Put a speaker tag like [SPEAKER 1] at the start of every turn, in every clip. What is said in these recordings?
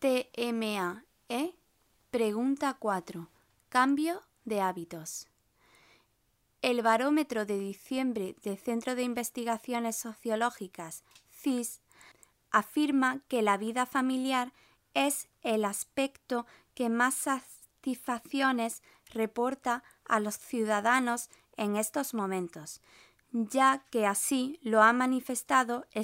[SPEAKER 1] TMAE. Pregunta 4. Cambio de hábitos. El barómetro de diciembre del Centro de Investigaciones Sociológicas, CIS, afirma que la vida familiar es el aspecto que más satisfacciones reporta a los ciudadanos en estos momentos, ya que así lo ha manifestado el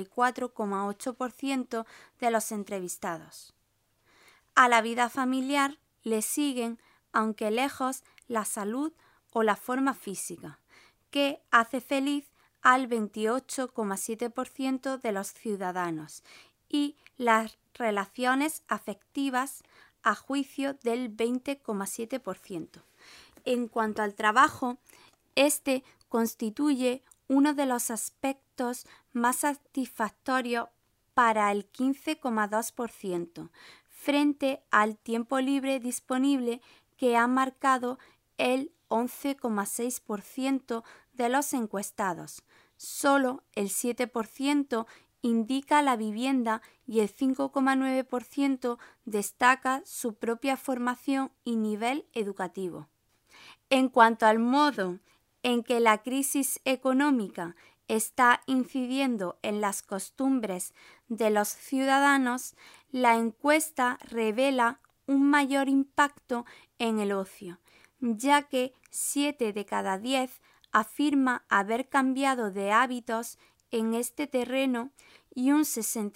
[SPEAKER 1] 74,8% de los entrevistados. A la vida familiar le siguen, aunque lejos, la salud o la forma física, que hace feliz al 28,7% de los ciudadanos, y las relaciones afectivas a juicio del 20,7%. En cuanto al trabajo, este constituye uno de los aspectos más satisfactorios para el 15,2%, frente al tiempo libre disponible que ha marcado el 11,6% de los encuestados. Solo el 7% indica la vivienda y el 5,9% destaca su propia formación y nivel educativo. En cuanto al modo en que la crisis económica está incidiendo en las costumbres de los ciudadanos, la encuesta revela un mayor impacto en el ocio, ya que 7 de cada 10 afirma haber cambiado de hábitos en este terreno y un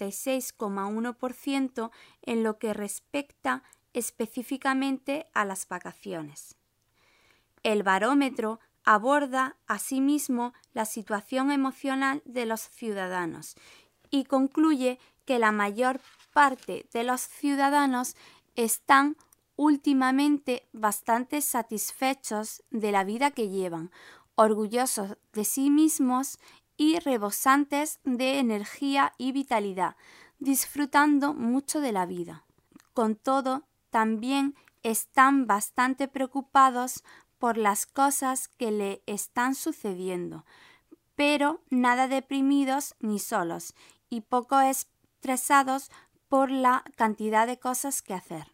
[SPEAKER 1] 66,1% en lo que respecta específicamente a las vacaciones. El barómetro aborda asimismo la situación emocional de los ciudadanos y concluye que la mayor parte de los ciudadanos están últimamente bastante satisfechos de la vida que llevan, orgullosos de sí mismos y rebosantes de energía y vitalidad, disfrutando mucho de la vida. Con todo, también están bastante preocupados por las cosas que le están sucediendo, pero nada deprimidos ni solos y poco estresados por la cantidad de cosas que hacer.